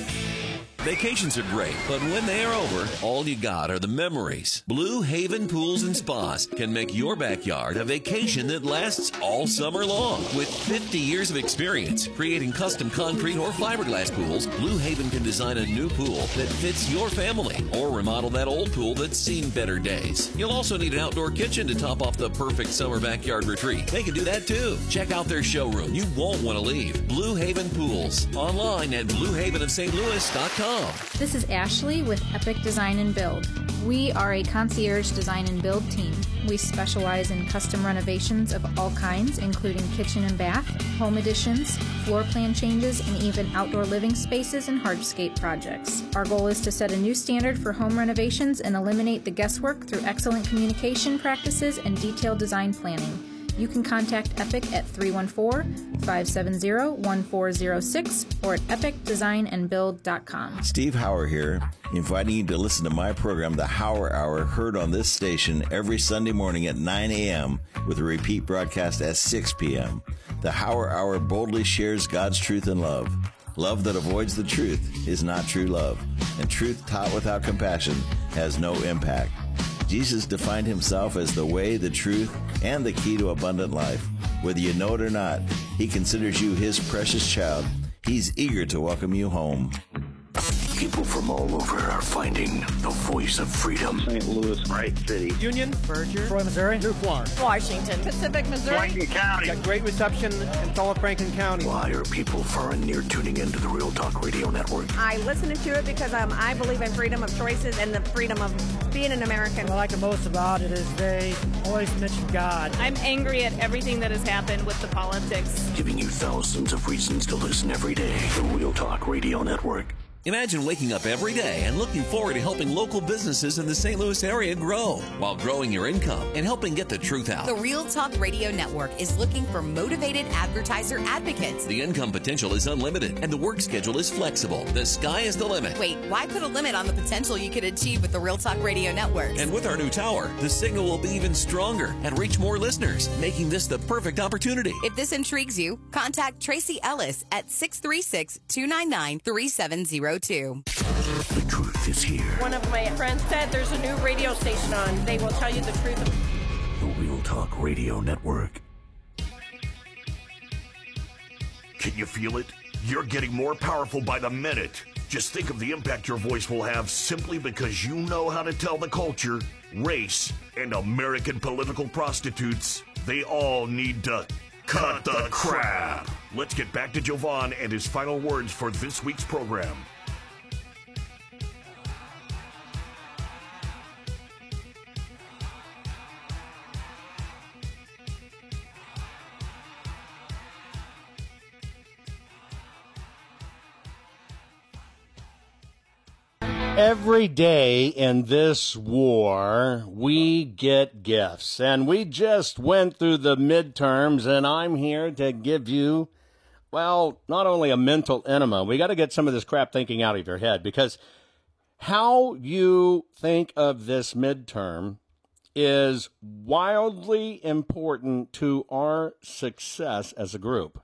Vacations are great, but when they are over, all you got are the memories. Blue Haven Pools and Spas can make your backyard a vacation that lasts all summer long. With fifty years of experience creating custom concrete or fiberglass pools, Blue Haven can design a new pool that fits your family or remodel that old pool that's seen better days. You'll also need an outdoor kitchen to top off the perfect summer backyard retreat. They can do that too. Check out their showroom. You won't want to leave. Blue Haven Pools. Online at blue haven of saint louis dot com.
This is Ashley with Epic Design and Build. We are a concierge design and build team. We specialize in custom renovations of all kinds, including kitchen and bath, home additions, floor plan changes, and even outdoor living spaces and hardscape projects. Our goal is to set a new standard for home renovations and eliminate the guesswork through excellent communication practices and detailed design planning. You can contact Epic at three one four, five seven zero, one four zero six or at epic design and build dot com.
Steve Hauer here, inviting you to listen to my program, The Hauer Hour, heard on this station every Sunday morning at nine a.m. with a repeat broadcast at six p.m. The Hauer Hour boldly shares God's truth and love. Love that avoids the truth is not true love, and truth taught without compassion has no impact. Jesus defined himself as the way, the truth, and the key to abundant life. Whether you know it or not, he considers you his precious child. He's eager to welcome you home.
People from all over are finding the voice of freedom.
Saint Louis, Wright City,
Union, Berger, Troy, Missouri, New Florence,
Washington, Pacific, Missouri.
Franklin County.
Got great reception in all of Franklin County.
Why are people far and near tuning into the Real Talk Radio Network?
I listen to it because um, I believe in freedom of choices and the freedom of being an American.
What I like the most about it is they always mention God.
I'm angry at everything that has happened with the politics.
Giving you thousands of reasons to listen every day. The Real Talk Radio Network.
Imagine waking up every day and looking forward to helping local businesses in the Saint Louis area grow while growing your income and helping get the truth out.
The Real Talk Radio Network is looking for motivated advertiser advocates.
The income potential is unlimited and the work schedule is flexible. The sky is the limit.
Wait, why put a limit on the potential you could achieve with the Real Talk Radio Network?
And with our new tower, the signal will be even stronger and reach more listeners, making this the perfect opportunity.
If this intrigues you, contact Tracy Ellis at six three six, two nine nine, three seven zero two.
The truth is here.
One of my friends said there's a new radio station on. They will tell you the truth.
The Real Talk Radio Network. Can you feel it? You're getting more powerful by the minute. Just think of the impact your voice will have simply because you know how to tell the culture, race, and American political prostitutes they all need to cut the crap. Let's get back to Jovan and his final words for this week's program.
Every day in this war, we get gifts, and we just went through the midterms, and I'm here to give you, well, not only a mental enema, we got to get some of this crap thinking out of your head, because how you think of this midterm is wildly important to our success as a group.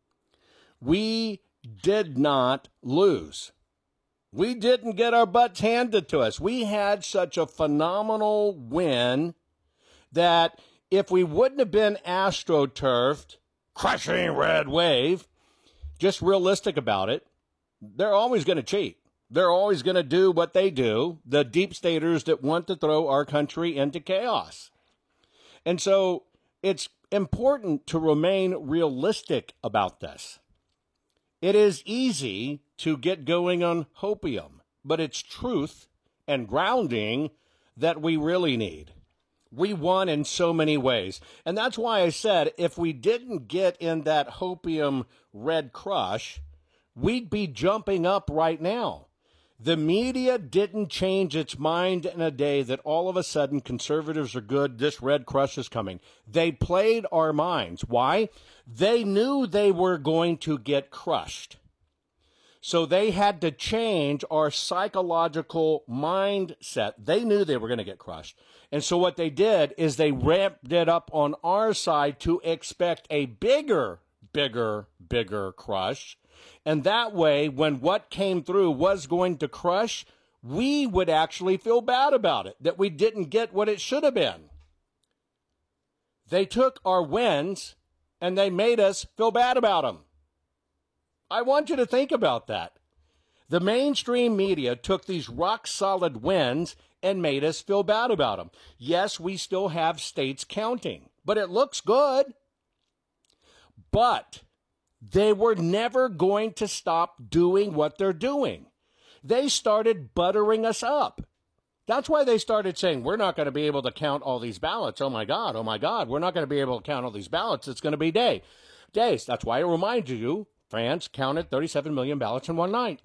We did not lose. We didn't get our butts handed to us. We had such a phenomenal win that if we wouldn't have been astroturfed, crushing red wave, just realistic about it, they're always going to cheat. They're always going to do what they do, the deep staters that want to throw our country into chaos. And so it's important to remain realistic about this. It is easy to get going on hopium, but it's truth and grounding that we really need. We won in so many ways. And that's why I said if we didn't get in that hopium red crush, we'd be jumping up right now. The media didn't change its mind in a day that all of a sudden conservatives are good, this red crush is coming. They played our minds. Why? They knew they were going to get crushed. So they had to change our psychological mindset. They knew they were going to get crushed. And so what they did is they ramped it up on our side to expect a bigger, bigger, bigger crush. And that way, when what came through was going to crush, we would actually feel bad about it, that we didn't get what it should have been. They took our wins and they made us feel bad about them. I want you to think about that. The mainstream media took these rock-solid wins and made us feel bad about them. Yes, we still have states counting, but it looks good. But they were never going to stop doing what they're doing. They started buttering us up. That's why they started saying, we're not going to be able to count all these ballots. Oh, my God. Oh, my God. We're not going to be able to count all these ballots. It's going to be day. days. That's why I remind you, France counted thirty-seven million ballots in one night.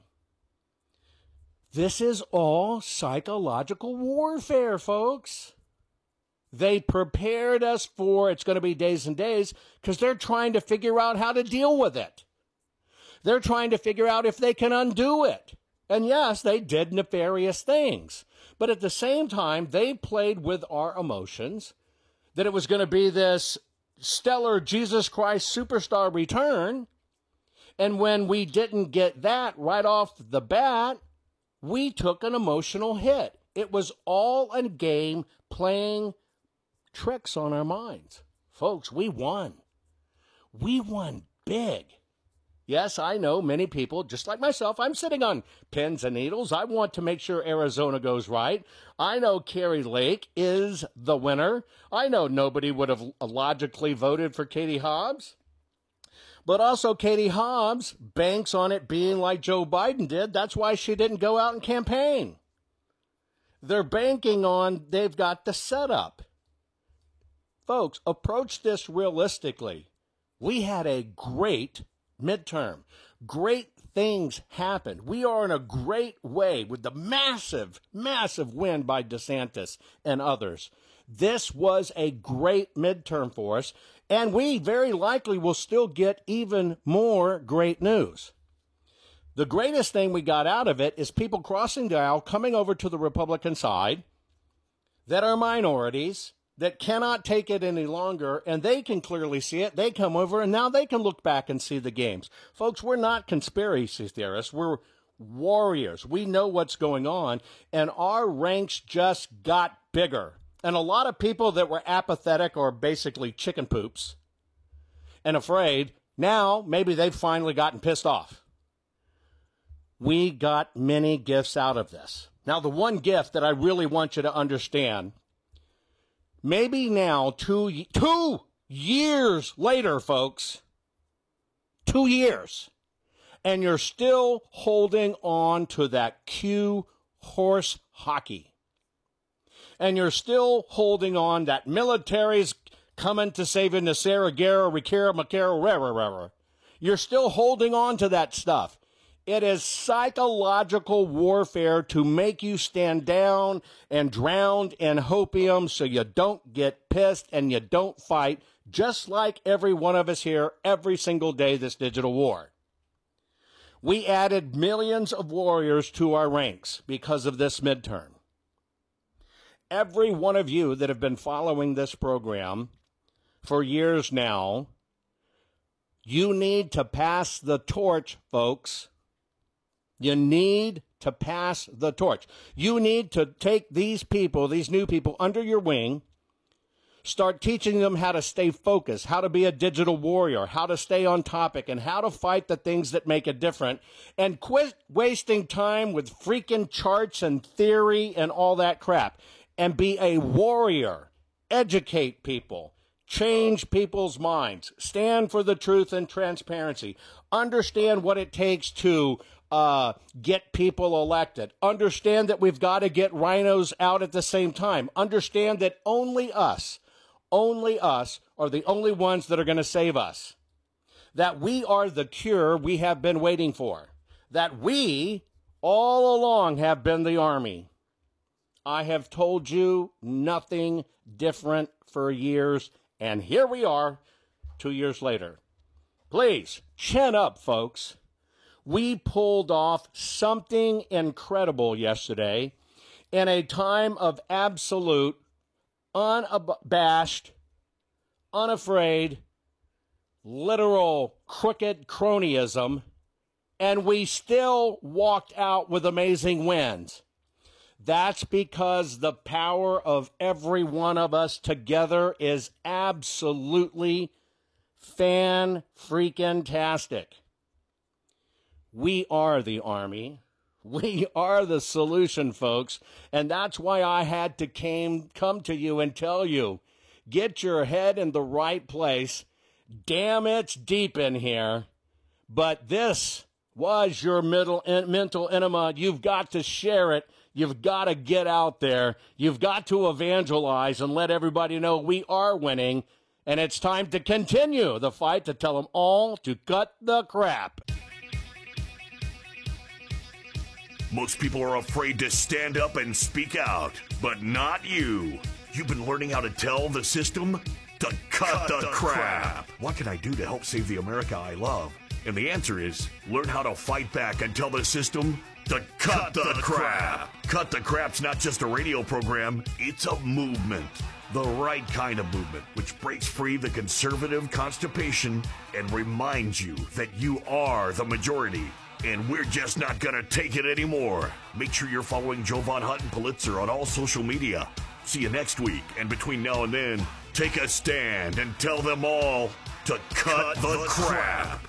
This is all psychological warfare, folks. They prepared us for it's going to be days and days because they're trying to figure out how to deal with it. They're trying to figure out if they can undo it. And yes, they did nefarious things. But at the same time, they played with our emotions, that it was going to be this stellar Jesus Christ superstar return. And when we didn't get that right off the bat, we took an emotional hit. It was all a game playing tricks on our minds. Folks, we won. We won big. Yes, I know many people, just like myself, I'm sitting on pins and needles. I want to make sure Arizona goes right. I know Kari Lake is the winner. I know nobody would have logically voted for Katie Hobbs. But also Katie Hobbs banks on it being like Joe Biden did. That's why she didn't go out and campaign. They're banking on they've got the setup. Folks, approach this realistically. We had a great midterm. Great things happened. We are in a great way with the massive, massive win by DeSantis and others. This was a great midterm for us, and we very likely will still get even more great news. The greatest thing we got out of it is people crossing the aisle, coming over to the Republican side that are minorities, that cannot take it any longer, and they can clearly see it. They come over, and now they can look back and see the games. Folks, we're not conspiracy theorists. We're warriors. We know what's going on, and our ranks just got bigger. And a lot of people that were apathetic or basically chicken poops and afraid, now maybe they've finally gotten pissed off. We got many gifts out of this. Now, the one gift that I really want you to understand, maybe now, two, two years later, folks, two years, and you're still holding on to that Q horse hockey. And you're still holding on that military's coming to save you, Nasera, Guerra, Rikera, Makera, rara, rara. You're still holding on to that stuff. It is psychological warfare to make you stand down and drown in hopium so you don't get pissed and you don't fight, just like every one of us here every single day this digital war. We added millions of warriors to our ranks because of this midterm. Every one of you that have been following this program for years now, you need to pass the torch, folks. You need to pass the torch. You need to take these people, these new people, under your wing, start teaching them how to stay focused, how to be a digital warrior, how to stay on topic, and how to fight the things that make a difference, and quit wasting time with freaking charts and theory and all that crap, and be a warrior. Educate people. Change people's minds. Stand for the truth and transparency. Understand what it takes to uh, get people elected. Understand that we've got to get rhinos out at the same time. Understand that only us, only us are the only ones that are going to save us. That we are the cure we have been waiting for. That we, all along, have been the army. I have told you nothing different for years, and here we are, two years later. Please, chin up, folks. We pulled off something incredible yesterday in a time of absolute, unabashed, unafraid, literal crooked cronyism, and we still walked out with amazing wins. That's because the power of every one of us together is absolutely fan-freaking-tastic. We are the Army. We are the solution, folks. And that's why I had to came, come to you and tell you, get your head in the right place. Damn, it's deep in here. But this was your middle, mental enema. You've got to share it. You've got to get out there. You've got to evangelize and let everybody know we are winning. And it's time to continue the fight to tell them all to cut the crap.
Most people are afraid to stand up and speak out, but not you. You've been learning how to tell the system to cut, cut the, the crap. crap. What can I do to help save the America I love? And the answer is learn how to fight back and tell the system to cut, cut the, the crap. crap. Cut the Crap's not just a radio program, it's a movement. The right kind of movement, which breaks free the conservative constipation and reminds you that you are the majority. And we're just not going to take it anymore. Make sure you're following Jovan Hutton Pulitzer on all social media. See you next week. And between now and then, take a stand and tell them all to cut, cut the, the crap. crap.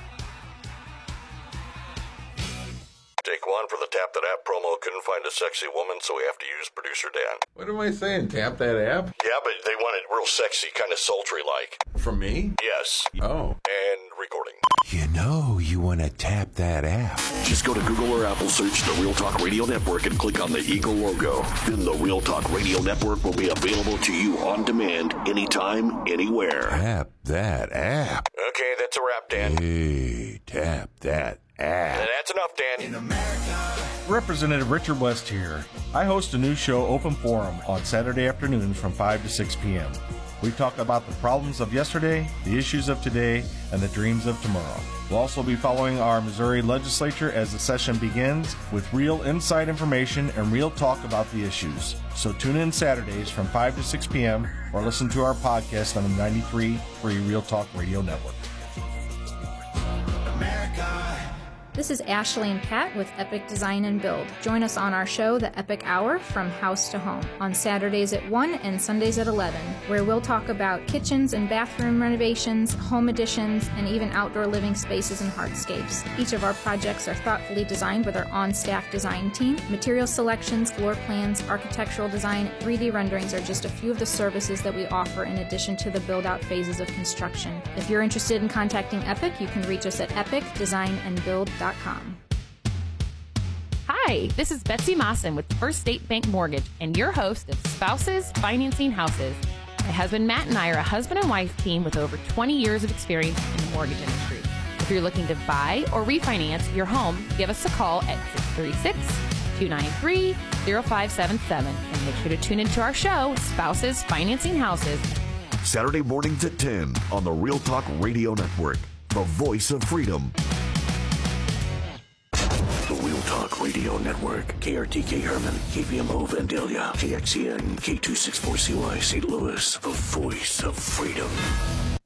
Take one for the Tap That App promo. Couldn't find a sexy woman, so we have to use producer Dan.
What am I saying? Tap that app?
Yeah, but they want it real sexy, kind of sultry-like.
From me?
Yes.
Oh.
And recording.
You know you want to tap that app.
Just go to Google or Apple, search the Real Talk Radio Network, and click on the Eagle logo. Then the Real Talk Radio Network will be available to you on demand, anytime, anywhere.
Tap that app.
Okay, that's a wrap, Dan.
Hey, tap that app.
That's enough, Dan. In America.
Representative Richard West here. I host a new show, Open Forum, on Saturday afternoons from five to six p.m. We talk about the problems of yesterday, the issues of today, and the dreams of tomorrow. We'll also be following our Missouri legislature as the session begins with real inside information and real talk about the issues. So tune in Saturdays from five to six p.m. or listen to our podcast on the ninety-three point three Real Talk Radio Network.
America,
This is Ashley and Pat with Epic Design and Build. Join us on our show, The Epic Hour, From House to Home, on Saturdays at one and Sundays at eleven, where we'll talk about kitchens and bathroom renovations, home additions, and even outdoor living spaces and hardscapes. Each of our projects are thoughtfully designed with our on-staff design team. Material selections, floor plans, architectural design, three D renderings are just a few of the services that we offer in addition to the build-out phases of construction. If you're interested in contacting Epic, you can reach us at epic design and build dot com.
Hi, this is Betsy Mawson with First State Bank Mortgage and your host of Spouses Financing Houses. My husband Matt and I are a husband and wife team with over twenty years of experience in the mortgage industry. If you're looking to buy or refinance your home, give us a call at six three six, two nine three, zero five seven seven and make sure to tune into our show, Spouses Financing Houses.
Saturday mornings at ten on the Real Talk Radio Network, the voice of freedom.
The Real Talk Radio Network. K R T K Herman, K V M O Vandalia, K X E N, K two sixty-four C Y Saint Louis. The voice of freedom.